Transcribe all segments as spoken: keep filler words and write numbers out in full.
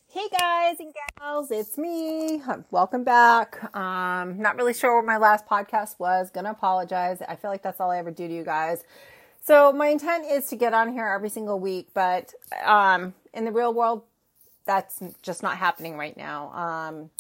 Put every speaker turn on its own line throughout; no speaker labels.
Hey guys and gals, it's me. Welcome back. Um, not really sure what my last podcast was. Gonna apologize. I feel like that's all I ever do to you guys. So my intent is to get on here every single week, but um, in the real world, that's just not happening right now. Um,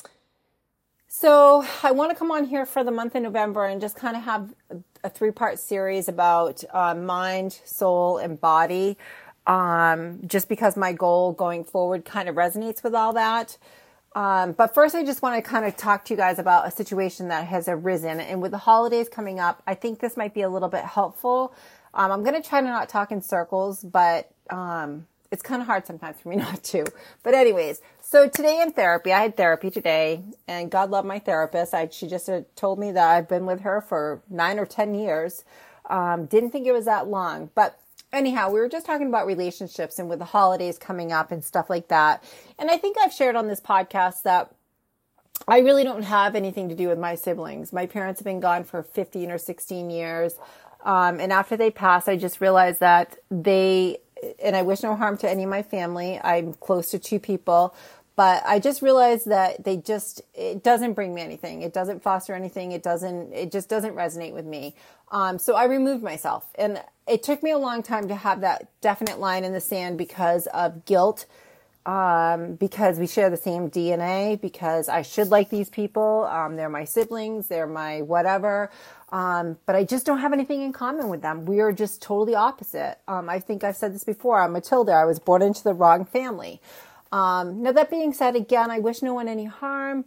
so I want to come on here for the month of November and just kind of have a three-part series about uh, mind, soul, and body. Um, just because my goal going forward kind of resonates with all that. Um, but first I just want to kind of talk to you guys about a situation that has arisen. And with the holidays coming up, I think this might be a little bit helpful. Um, I'm going to try to not talk in circles, but, um, it's kind of hard sometimes for me not to. But anyways, so today in therapy, I had therapy today, and God love my therapist. I, she just uh, told me that I've been with her for nine or ten years. Um, didn't think it was that long, but anyhow, we were just talking about relationships and with the holidays coming up and stuff like that. And I think I've shared on this podcast that I really don't have anything to do with my siblings. My parents have been gone for fifteen or sixteen years. Um, and after they passed, I just realized that they, and I wish no harm to any of my family. I'm close to two people, but I just realized that they just, it doesn't bring me anything. It doesn't foster anything. It doesn't, it just doesn't resonate with me. Um, so I removed myself, and it took me a long time to have that definite line in the sand because of guilt, um, because we share the same D N A, because I should like these people. Um, they're my siblings. They're my whatever. Um, but I just don't have anything in common with them. We are just totally opposite. Um, I think I've said this before. I'm Matilda. I was born into the wrong family. Um, now that being said, again, I wish no one any harm.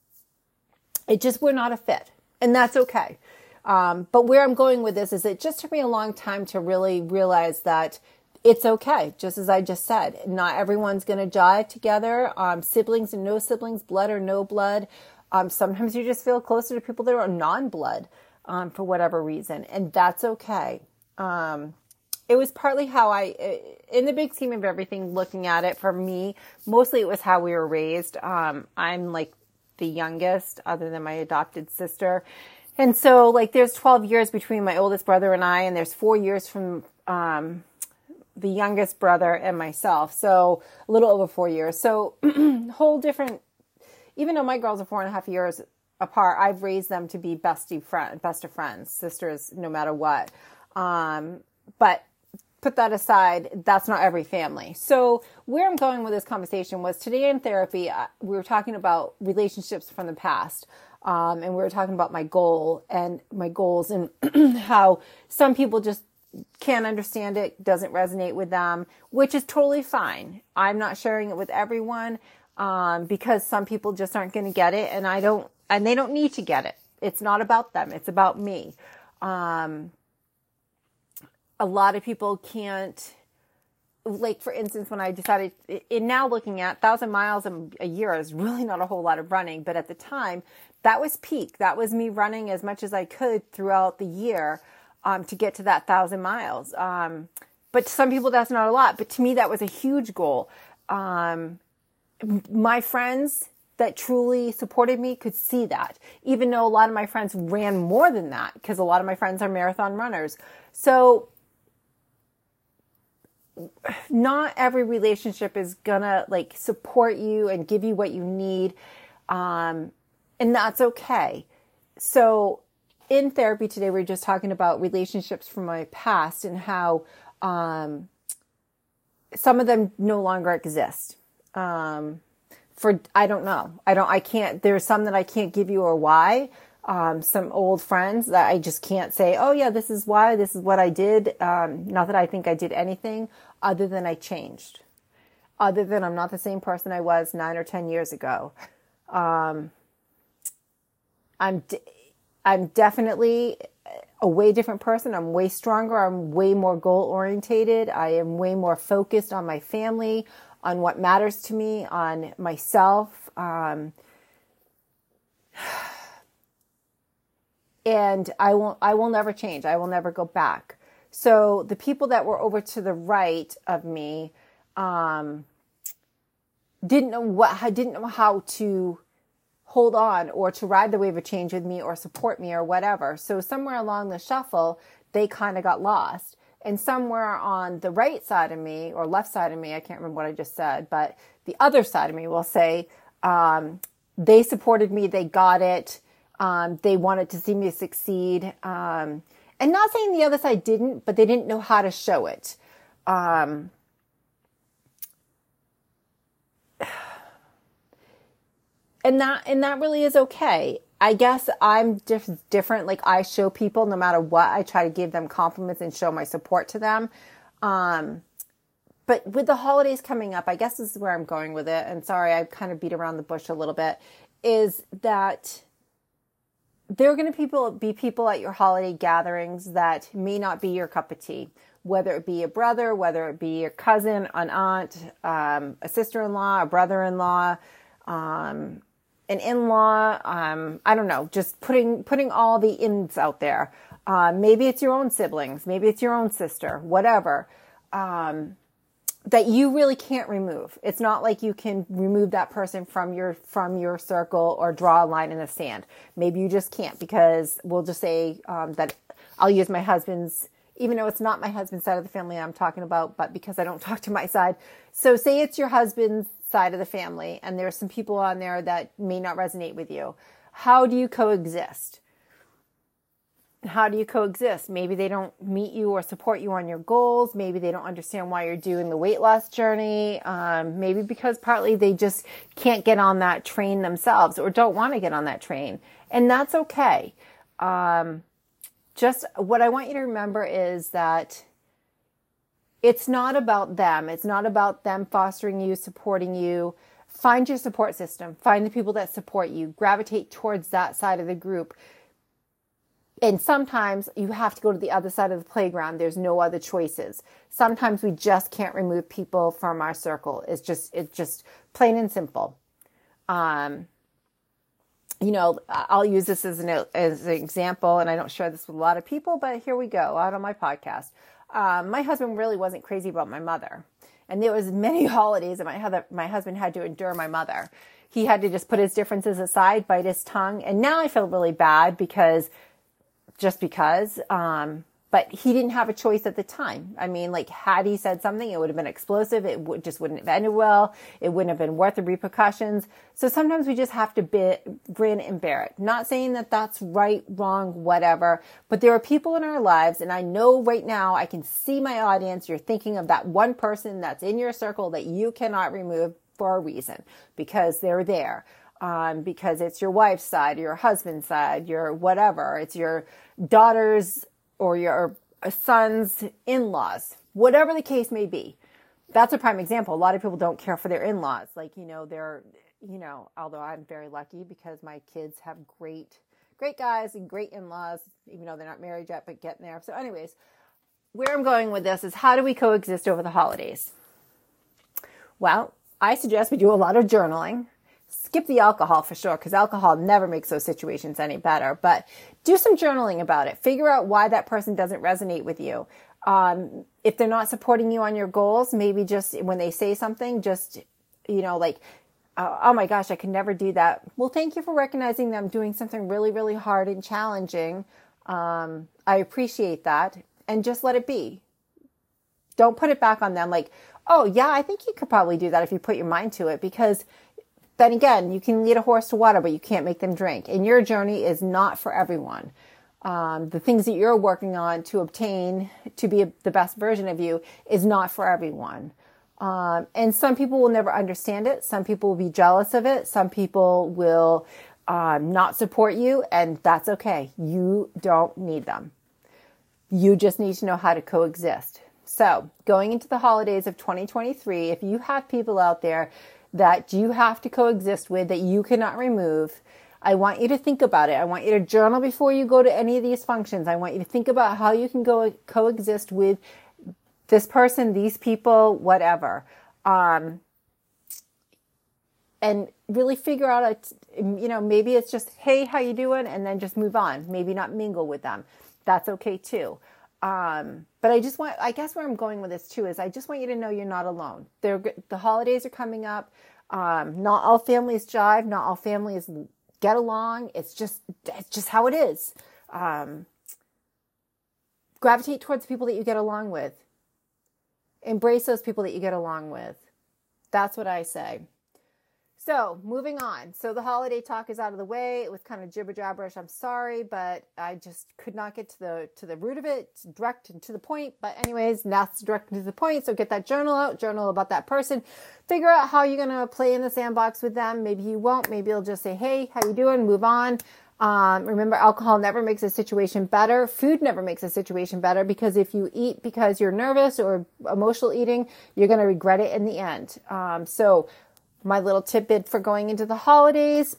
It just, we're not a fit, and that's okay. Um, but where I'm going with this is it just took me a long time to really realize that it's okay. Just as I just said, not everyone's going to jive together. Um, siblings and no siblings, blood or no blood. Um, sometimes you just feel closer to people that are non-blood, um, for whatever reason. And that's okay. Um, it was partly how I, in the big scheme of everything, looking at it for me, mostly it was how we were raised. Um, I'm like the youngest other than my adopted sister. And so, like, there's twelve years between my oldest brother and I, and there's four years from um, the youngest brother and myself. So, a little over four years. So, whole different, even though my girls are four and a half years apart, I've raised them to be bestie friend, best of friends, sisters, no matter what. Um, but put that aside, that's not every family. So, where I'm going with this conversation was today in therapy, we were talking about relationships from the past. Um, and we were talking about my goal and my goals and how some people just can't understand it, doesn't resonate with them, which is totally fine. I'm not sharing it with everyone, um, because some people just aren't going to get it, and I don't, and they don't need to get it. It's not about them. It's about me. Um, a lot of people can't, like, for instance, when I decided, in now looking at thousand miles a year is really not a whole lot of running, but at the time, that was peak. That was me running as much as I could throughout the year, um, to get to that thousand miles. Um, but to some people, that's not a lot. But to me, that was a huge goal. Um, my friends that truly supported me could see that, even though a lot of my friends ran more than that, because a lot of my friends are marathon runners. So not every relationship is gonna like support you and give you what you need. Um, And that's okay. So in therapy today, we're just talking about relationships from my past and how um, some of them no longer exist. Um, for I don't know. I don't. I can't. There's some that I can't give you or why. Um, some old friends that I just can't say, oh yeah, this is why. This is what I did. Um, not that I think I did anything other than I changed. Other than I'm not the same person I was nine or ten years ago. Um, I'm, de- I'm definitely a way different person. I'm way stronger. I'm way more goal orientated. I am way more focused on my family, on what matters to me, on myself. Um, and I won't, I will never change. I will never go back. So the people that were over to the right of me, um, didn't know what, I didn't know how to hold on or to ride the wave of change with me or support me or whatever. So somewhere along the shuffle, they kind of got lost. And somewhere on the right side of me or left side of me, I can't remember what I just said, but the other side of me will say, um, they supported me, they got it, um, they wanted to see me succeed. Um, and not saying the other side didn't, but they didn't know how to show it. Um, and that, and that really is okay. I guess I'm diff- different. Like I show people no matter what, I try to give them compliments and show my support to them. Um, but with the holidays coming up, I guess this is where I'm going with it. And sorry, I kind of beat around the bush a little bit, is that there are going to people be people at your holiday gatherings that may not be your cup of tea, whether it be a brother, whether it be a cousin, an aunt, um, a sister-in-law, a brother-in-law, um, an in-law, um, I don't know, just putting, putting all the ins out there. Uh, maybe it's your own siblings, maybe it's your own sister, whatever, um, that you really can't remove. It's not like you can remove that person from your, from your circle or draw a line in the sand. Maybe you just can't, because we'll just say, um, that I'll use my husband's, even though it's not my husband's side of the family I'm talking about, but because I don't talk to my side. So say it's your husband's side of the family, and there's some people on there that may not resonate with you. How do you coexist? How do you coexist? Maybe they don't meet you or support you on your goals. Maybe they don't understand why you're doing the weight loss journey. Um, maybe because partly they just can't get on that train themselves or don't want to get on that train. And that's okay. Um, just what I want you to remember is that it's not about them. It's not about them fostering you, supporting you. Find your support system. Find the people that support you. Gravitate towards that side of the group. And sometimes you have to go to the other side of the playground. There's no other choices. Sometimes we just can't remove people from our circle. It's just, it's just plain and simple. Um, you know, I'll use this as an, as an example, and I don't share this with a lot of people, but here we go, out on my podcast. Um, my husband really wasn't crazy about my mother. And there was many holidays that my, my husband had to endure my mother. He had to just put his differences aside, bite his tongue. And now I feel really bad because, just because, um, but he didn't have a choice at the time. I mean, like, had he said something, it would have been explosive. It would, just wouldn't have ended well. It wouldn't have been worth the repercussions. So sometimes we just have to bit, grin and bear it. Not saying that that's right, wrong, whatever, but there are people in our lives, and I know right now I can see my audience. You're thinking of that one person that's in your circle that you cannot remove for a reason, because they're there. Um, because it's your wife's side, your husband's side, your whatever. It's your daughter's or your son's in-laws, whatever the case may be. That's a prime example. A lot of people don't care for their in-laws. Like, you know, they're, you know, although I'm very lucky because my kids have great, great guys and great in-laws, even though they're not married yet, but getting there. So anyways, where I'm going with this is, how do we coexist over the holidays? Well, I suggest we do a lot of journaling. Skip the alcohol for sure, because alcohol never makes those situations any better. But do some journaling about it. Figure out why that person doesn't resonate with you. Um, if they're not supporting you on your goals, maybe just when they say something, just, you know, like, uh, oh my gosh, I could never do that. Well, thank you for recognizing them doing something really, really hard and challenging. Um, I appreciate that. And just let it be. Don't put it back on them like, oh yeah, I think you could probably do that if you put your mind to it, because then again, you can lead a horse to water, but you can't make them drink. And your journey is not for everyone. Um, the things that you're working on to obtain, to be a, the best version of you, is not for everyone. Um, and some people will never understand it. Some people will be jealous of it. Some people will um, not support you, and that's okay. You don't need them. You just need to know how to coexist. So going into the holidays of twenty twenty-three, if you have people out there that you have to coexist with, that you cannot remove, I want you to think about it. I want you to journal before you go to any of these functions. I want you to think about how you can go coexist with this person, these people, whatever. Um, and really figure out, a, you know, maybe it's just, hey, how you doing? And then just move on. Maybe not mingle with them. That's okay too. Um, but I just want, I guess where I'm going with this too is I just want you to know you're not alone. They're, the holidays are coming up. Um, not all families jive. Not all families get along. It's just, it's just how it is. Um, gravitate towards people that you get along with. Embrace those people that you get along with. That's what I say. So moving on. So the holiday talk is out of the way. It was kind of jibber jabberish. I'm sorry, but I just could not get to the to the root of it, direct and to the point. But anyways, that's direct and to the point. So get that journal out, journal about that person. Figure out how you're going to play in the sandbox with them. Maybe you won't. Maybe you'll just say, hey, how you doing? Move on. Um, remember, alcohol never makes a situation better. Food never makes a situation better, because if you eat because you're nervous or emotional eating, you're going to regret it in the end. Um, so my little tidbit for going into the holidays: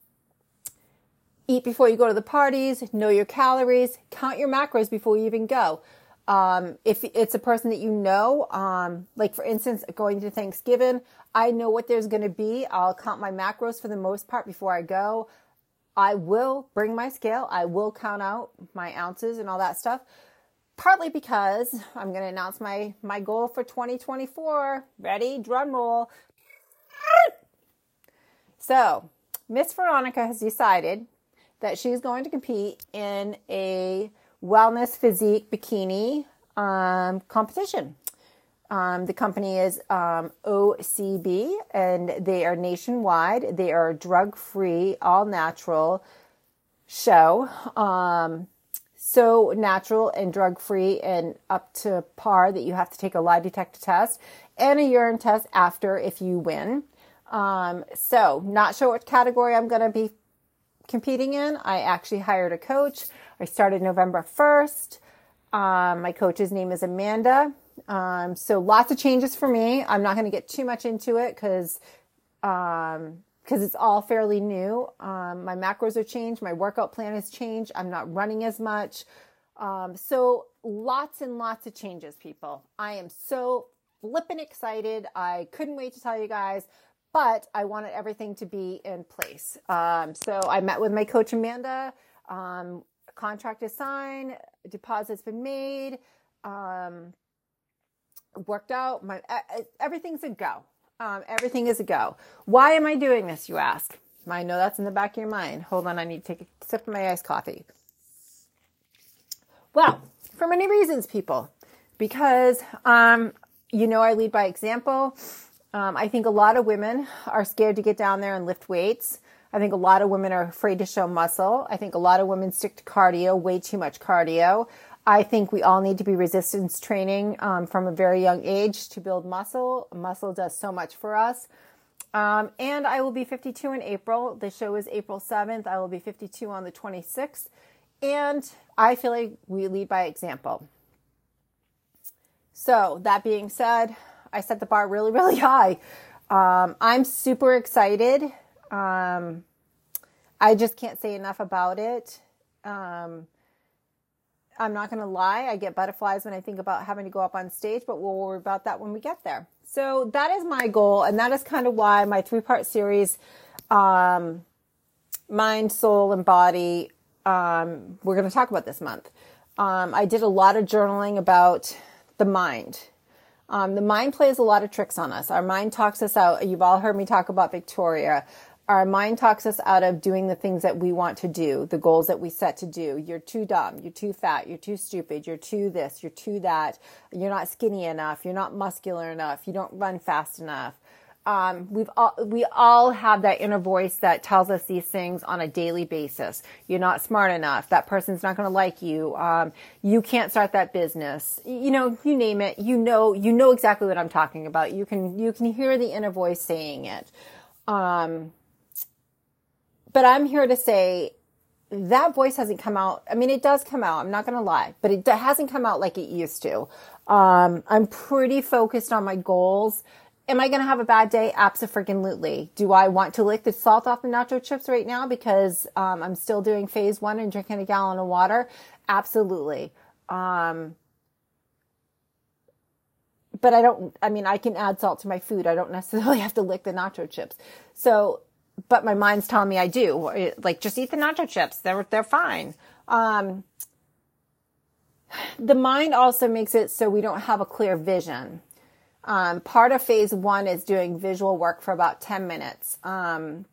eat before you go to the parties, know your calories, count your macros before you even go. Um, if it's a person that you know, um, like for instance, going to Thanksgiving, I know what there's going to be. I'll count my macros for the most part before I go. I will bring my scale. I will count out my ounces and all that stuff. Partly because I'm going to announce my, my goal for twenty twenty-four. Ready? Drum roll. So, Miss Veronica has decided that she's going to compete in a wellness physique bikini um, competition. Um, the company is um, O C B, and they are nationwide. They are a drug-free, all-natural show. Um, so natural and drug-free and up to par that you have to take a lie detector test and a urine test after if you win. Um, so not sure what category I'm going to be competing in. I actually hired a coach. I started November first. Um, my coach's name is Amanda. Um, so lots of changes for me. I'm not going to get too much into it because, um, because it's all fairly new. Um, my macros are changed. My workout plan has changed. I'm not running as much. Um, so lots and lots of changes, people. I am so flippin' excited. I couldn't wait to tell you guys, but I wanted everything to be in place. Um, so I met with my coach, Amanda. Um, contract is signed. Deposit's been made. Um, worked out. My everything's a go. Um, everything is a go. Why am I doing this, you ask? I know that's in the back of your mind. Hold on, I need to take a sip of my iced coffee. Well, for many reasons, people. Because, um, you know, I lead by example. Um, I think a lot of women are scared to get down there and lift weights. I think a lot of women are afraid to show muscle. I think a lot of women stick to cardio, way too much cardio. I think we all need to be resistance training um, from a very young age to build muscle. Muscle does so much for us. Um, and I will be fifty-two in April. The show is April seventh. I will be fifty-two on the twenty-sixth. And I feel like we lead by example. So that being said, I set the bar really, really high. Um, I'm super excited. Um, I just can't say enough about it. Um, I'm not going to lie. I get butterflies when I think about having to go up on stage, but we'll worry about that when we get there. So that is my goal. And that is kind of why my three-part series, um, mind, soul, and body, um, we're going to talk about this month. Um, I did a lot of journaling about the mind. Um, the mind plays a lot of tricks on us. Our mind talks us out. You've all heard me talk about Victoria. Our mind talks us out of doing the things that we want to do, the goals that we set to do. You're too dumb. You're too fat. You're too stupid. You're too this. You're too that. You're not skinny enough. You're not muscular enough. You don't run fast enough. Um, we've all, we all have that inner voice that tells us these things on a daily basis. You're not smart enough. That person's not going to like you. Um, you can't start that business. You know, you name it. You know, you know exactly what I'm talking about. You can, you can hear the inner voice saying it. Um, But I'm here to say that voice hasn't come out. I mean, it does come out. I'm not going to lie, but it hasn't come out like it used to. Um, I'm pretty focused on my goals. Am I going to have a bad day? Abso-freaking-lutely. Do I want to lick the salt off the nacho chips right now because um, I'm still doing phase one and drinking a gallon of water? Absolutely. Um, but I don't, I mean, I can add salt to my food. I don't necessarily have to lick the nacho chips. So, but my mind's telling me I do. Like, just eat the nacho chips. They're, they're fine. Um, the mind also makes it so we don't have a clear vision. Um, part of phase one is doing visual work for about ten minutes. Um,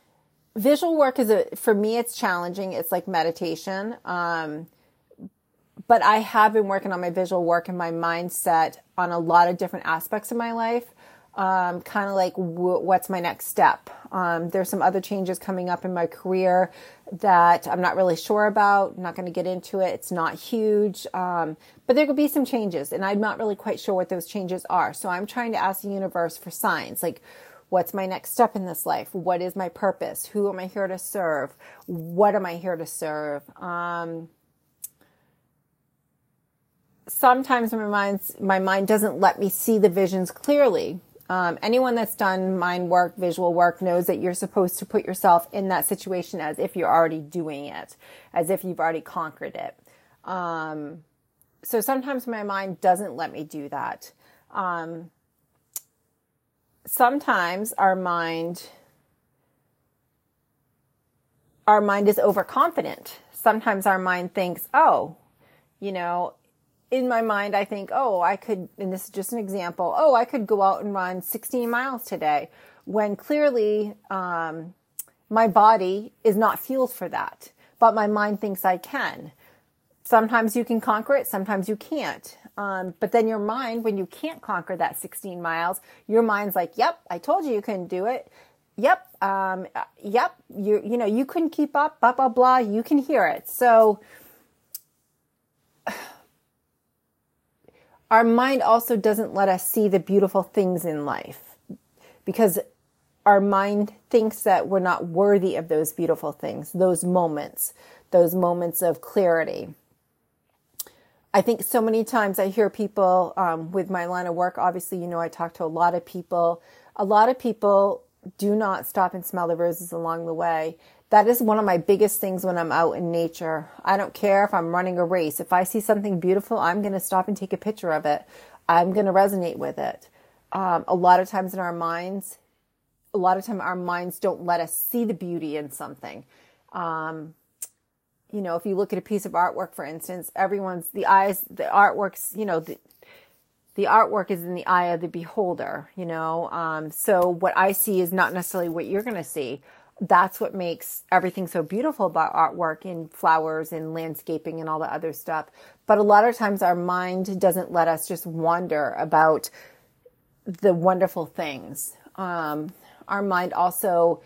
visual work is a, for me, it's challenging. It's like meditation. Um, but I have been working on my visual work and my mindset on a lot of different aspects of my life. Um, kind of like w- what's my next step? Um, there's some other changes coming up in my career that I'm not really sure about. I'm not going to get into it. It's not huge. Um, but there could be some changes and I'm not really quite sure what those changes are. So I'm trying to ask the universe for signs, like what's my next step in this life? What is my purpose? Who am I here to serve? What am I here to serve? Um, sometimes my mind's, my mind doesn't let me see the visions clearly. Um, anyone that's done mind work, visual work knows that you're supposed to put yourself in that situation as if you're already doing it, as if you've already conquered it. Um, so sometimes my mind doesn't let me do that. Um, sometimes our mind, our mind is overconfident. Sometimes our mind thinks, oh, you know, in my mind, I think, oh, I could, and this is just an example, oh, I could go out and run sixteen miles today, when clearly um, my body is not fueled for that, but my mind thinks I can. Sometimes you can conquer it, sometimes you can't. Um, but then your mind, when you can't conquer that sixteen miles, your mind's like, yep, I told you you couldn't do it. Yep, um, yep, you you know, you couldn't keep up, blah, blah, blah, you can hear it. So our mind also doesn't let us see the beautiful things in life because our mind thinks that we're not worthy of those beautiful things, those moments, those moments of clarity. I think so many times I hear people um, with my line of work, obviously, you know, I talk to a lot of people. A lot of people do not stop and smell the roses along the way. That is one of my biggest things when I'm out in nature. I don't care if I'm running a race. If I see something beautiful, I'm going to stop and take a picture of it. I'm going to resonate with it. Um, a lot of times in our minds, a lot of time our minds don't let us see the beauty in something. Um, you know, if you look at a piece of artwork, for instance, everyone's, the eyes, the artworks, you know, the, the artwork is in the eye of the beholder, you know. Um, so what I see is not necessarily what you're going to see. That's what makes everything so beautiful about artwork and flowers and landscaping and all the other stuff. But a lot of times our mind doesn't let us just wonder about the wonderful things. Um, our mind also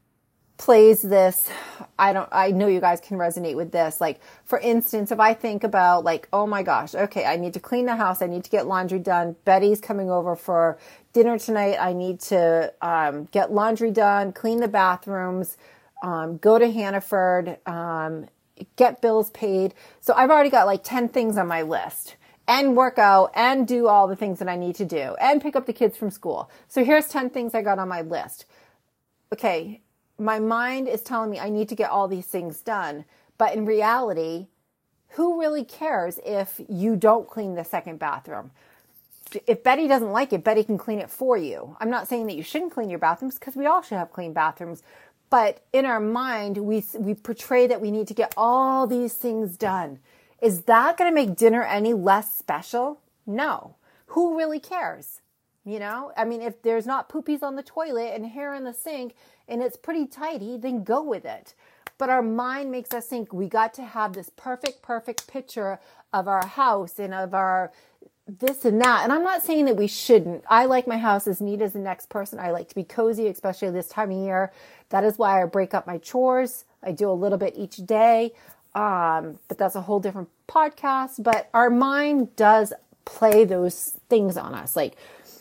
plays this, I don't, I know you guys can resonate with this. Like, for instance, if I think about like, oh my gosh, okay, I need to clean the house. I need to get laundry done. Betty's coming over for dinner tonight. I need to um, get laundry done, clean the bathrooms, um, go to Hannaford, um, get bills paid. So I've already got like ten things on my list, and work out and do all the things that I need to do and pick up the kids from school. So here's ten things I got on my list. Okay. My mind is telling me I need to get all these things done. But in reality, who really cares if you don't clean the second bathroom? If Betty doesn't like it, Betty can clean it for you. I'm not saying that you shouldn't clean your bathrooms, because we all should have clean bathrooms. But in our mind, we we portray that we need to get all these things done. Is that going to make dinner any less special? No. Who really cares? You know, I mean, if there's not poopies on the toilet and hair in the sink and it's pretty tidy, then go with it. But our mind makes us think we got to have this perfect, perfect picture of our house and of our this and that. And I'm not saying that we shouldn't. I like my house as neat as the next person. I like to be cozy, especially this time of year. That is why I break up my chores. I do a little bit each day. Um, but that's a whole different podcast. But our mind does play those things on us. Like,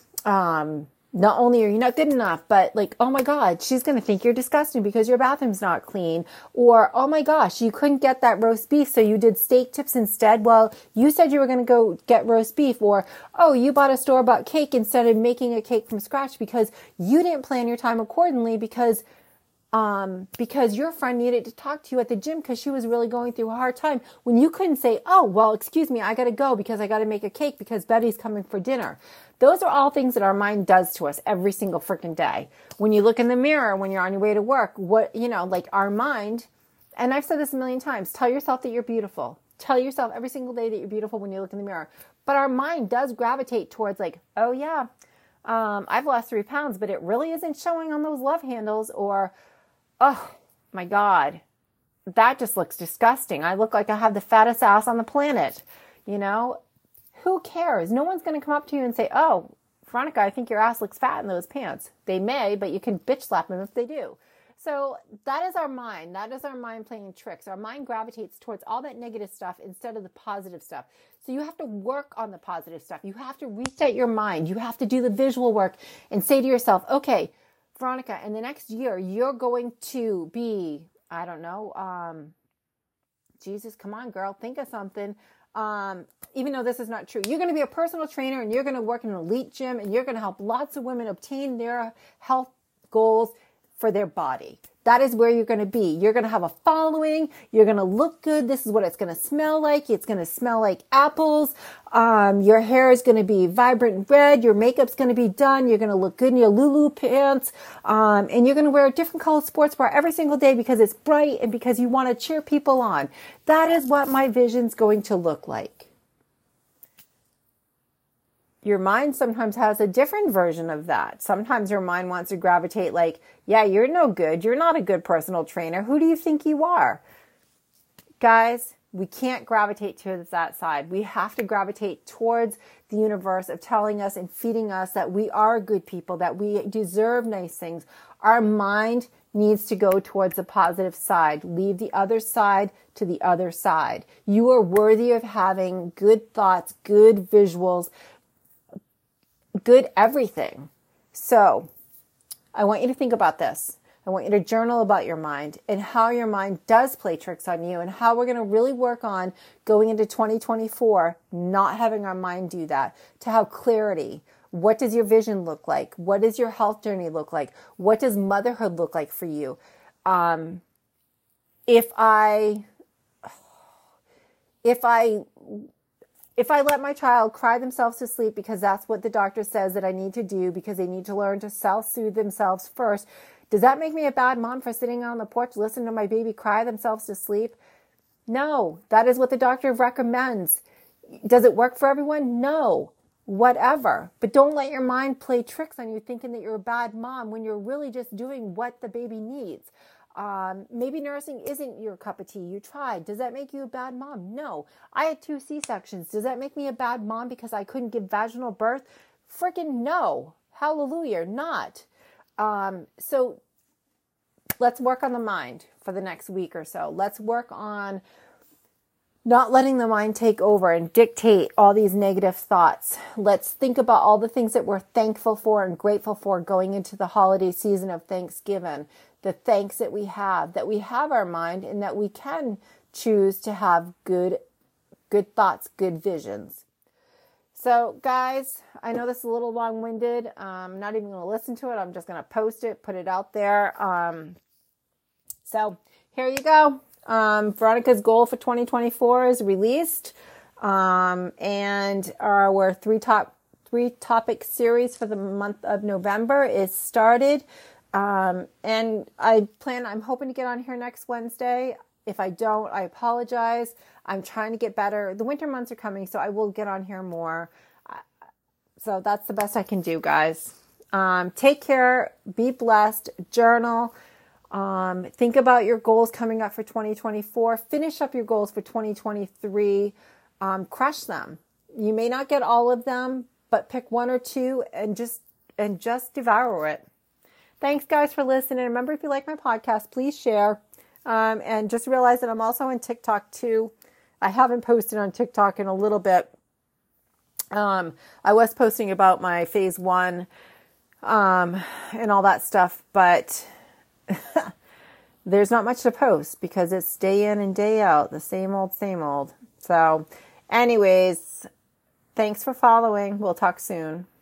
Um, not only are you not good enough, but like, oh my God, she's going to think you're disgusting because your bathroom's not clean. Or, oh my gosh, you couldn't get that roast beef, so you did steak tips instead. Well, you said you were going to go get roast beef. Or, oh, you bought a store-bought cake instead of making a cake from scratch because you didn't plan your time accordingly because Um, because your friend needed to talk to you at the gym because she was really going through a hard time, when you couldn't say, oh, well, excuse me, I got to go because I got to make a cake because Betty's coming for dinner. Those are all things that our mind does to us every single freaking day. When you look in the mirror, when you're on your way to work, what, you know, like our mind, and I've said this a million times, tell yourself that you're beautiful. Tell yourself every single day that you're beautiful when you look in the mirror. But our mind does gravitate towards like, oh yeah, um, I've lost three pounds, but it really isn't showing on those love handles. Or, oh my God, that just looks disgusting. I look like I have the fattest ass on the planet. You know, who cares? No one's going to come up to you and say, oh, Veronica, I think your ass looks fat in those pants. They may, but you can bitch slap them if they do. So that is our mind. That is our mind playing tricks. Our mind gravitates towards all that negative stuff instead of the positive stuff. So you have to work on the positive stuff. You have to reset your mind. You have to do the visual work and say to yourself, okay, Veronica, in the next year, you're going to be, I don't know, um, Jesus, come on, girl, think of something. Um, even though this is not true, you're going to be a personal trainer and you're going to work in an elite gym and you're going to help lots of women obtain their health goals for their body. That is where you're going to be. You're going to have a following. You're going to look good. This is what it's going to smell like. It's going to smell like apples. Um, your hair is going to be vibrant red. Your makeup's going to be done. You're going to look good in your Lulu pants. Um, and you're going to wear a different colored sports bra every single day because it's bright and because you want to cheer people on. That is what my vision's going to look like. Your mind sometimes has a different version of that. Sometimes your mind wants to gravitate like, yeah, you're no good. You're not a good personal trainer. Who do you think you are? Guys, we can't gravitate towards that side. We have to gravitate towards the universe of telling us and feeding us that we are good people, that we deserve nice things. Our mind needs to go towards the positive side. Leave the other side to the other side. You are worthy of having good thoughts, good visuals, good everything. So I want you to think about this. I want you to journal about your mind and how your mind does play tricks on you and how we're going to really work on going into twenty twenty-four, not having our mind do that, to have clarity. What does your vision look like? What does your health journey look like? What does motherhood look like for you? Um, if I, if I, If I let my child cry themselves to sleep because that's what the doctor says that I need to do because they need to learn to self-soothe themselves first, does that make me a bad mom for sitting on the porch listening to my baby cry themselves to sleep? No, that is what the doctor recommends. Does it work for everyone? No, whatever. But don't let your mind play tricks on you thinking that you're a bad mom when you're really just doing what the baby needs. Um, maybe nursing isn't your cup of tea. You tried. Does that make you a bad mom? No. I had two C-sections. Does that make me a bad mom because I couldn't give vaginal birth? Freaking no. Hallelujah. Not. Um, so let's work on the mind for the next week or so. Let's work on not letting the mind take over and dictate all these negative thoughts. Let's think about all the things that we're thankful for and grateful for going into the holiday season of Thanksgiving. The thanks that we have, that we have our mind and that we can choose to have good, good thoughts, good visions. So guys, I know this is a little long-winded. I'm not even going to listen to it. I'm just going to post it, put it out there. Um, so here you go. Um, Veronica's goal for twenty twenty-four is released. Um, and our three top, three topic series for the month of November is started. Um, and I plan, I'm hoping to get on here next Wednesday. If I don't, I apologize. I'm trying to get better. The winter months are coming, so I will get on here more. So that's the best I can do, guys. Um, take care, be blessed, journal, um, think about your goals coming up for twenty twenty-four, finish up your goals for twenty twenty-three, um, crush them. You may not get all of them, but pick one or two and just, and just devour it. Thanks, guys, for listening. Remember, if you like my podcast, please share. Um, and just realize that I'm also on TikTok, too. I haven't posted on TikTok in a little bit. Um, I was posting about my phase one um, and all that stuff, but there's not much to post because it's day in and day out, the same old, same old. So anyways, thanks for following. We'll talk soon.